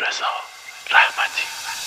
رضا رحمتی.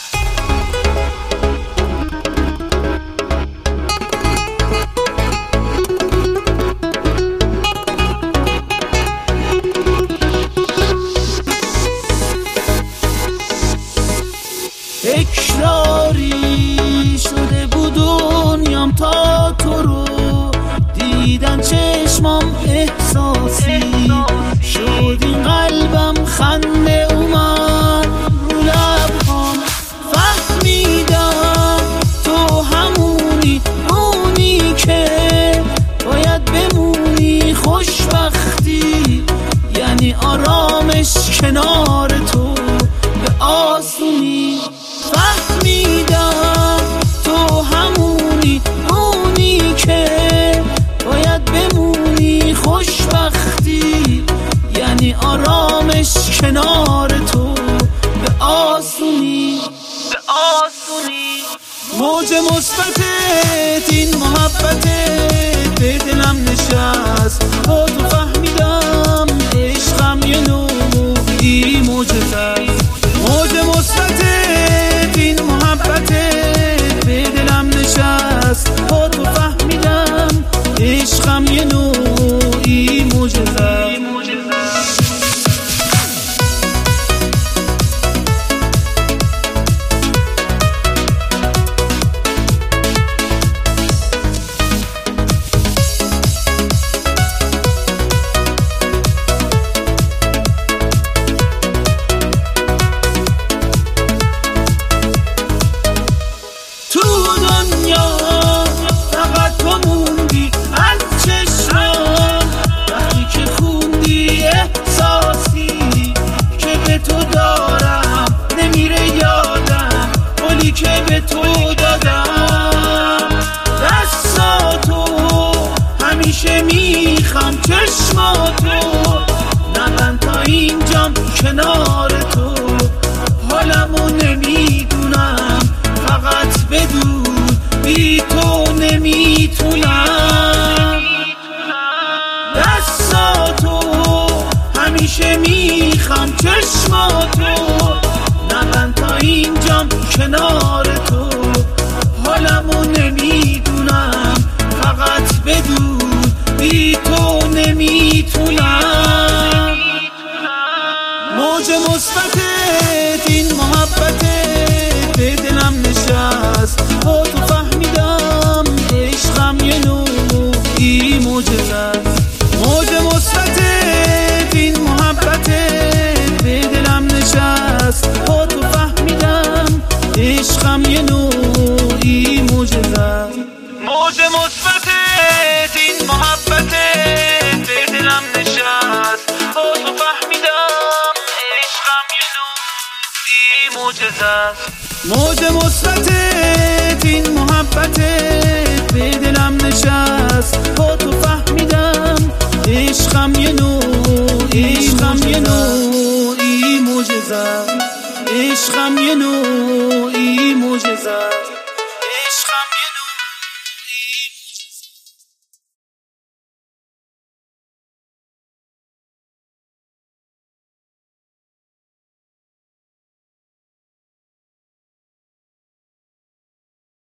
تکراری شده بود دنیام تا تو رو دیدن چشمام، احساسی شد این قلبم، خنده اومد رو لبهام، فهمیدم تو همونی، اونی که باید بمونی. خوشبختی یعنی آرامش کنار تو به آسونی. فهمیدم تو همونی، اونی که باید بمونی. خوشبختی یعنی آرامش کنار تو به آسونی، به آسونی. موج مثبتت این محبتت به دلم نشست، با تو فهمیدم عشقم یه نوعی معجزه. موج مثبتت این محبتت به دلم نشست، با تو فهمیدم عشقم یه نوعی معجزه. میخوام چشماتو نمن تا اینجام کنار تو، حالمو نمیدونم فقط بدون بی تو نمیتونم. دستاتو همیشه میخوام چشماتو نمن تا اینجام کنار تو، حالمو نمیدونم فقط بدون بی تو نمیتونم. موج مثبتت این محبتت به دلم نشست، با تو فهمیدم عشقم یه نوعی معجزه. موج مثبتت این محبتت به دلم نشست، با تو فهمیدم عشقم یه نوعی معجزه. موج مثبتت این محبتت به دلم نشست، با تو فهمیدم عشقم یه نوعی معجزه. موج مثبتت این محبتت به دلم نشست، با تو فهمیدم عشقم یه نوعی معجزه. عشقم یه نوعی معجزه.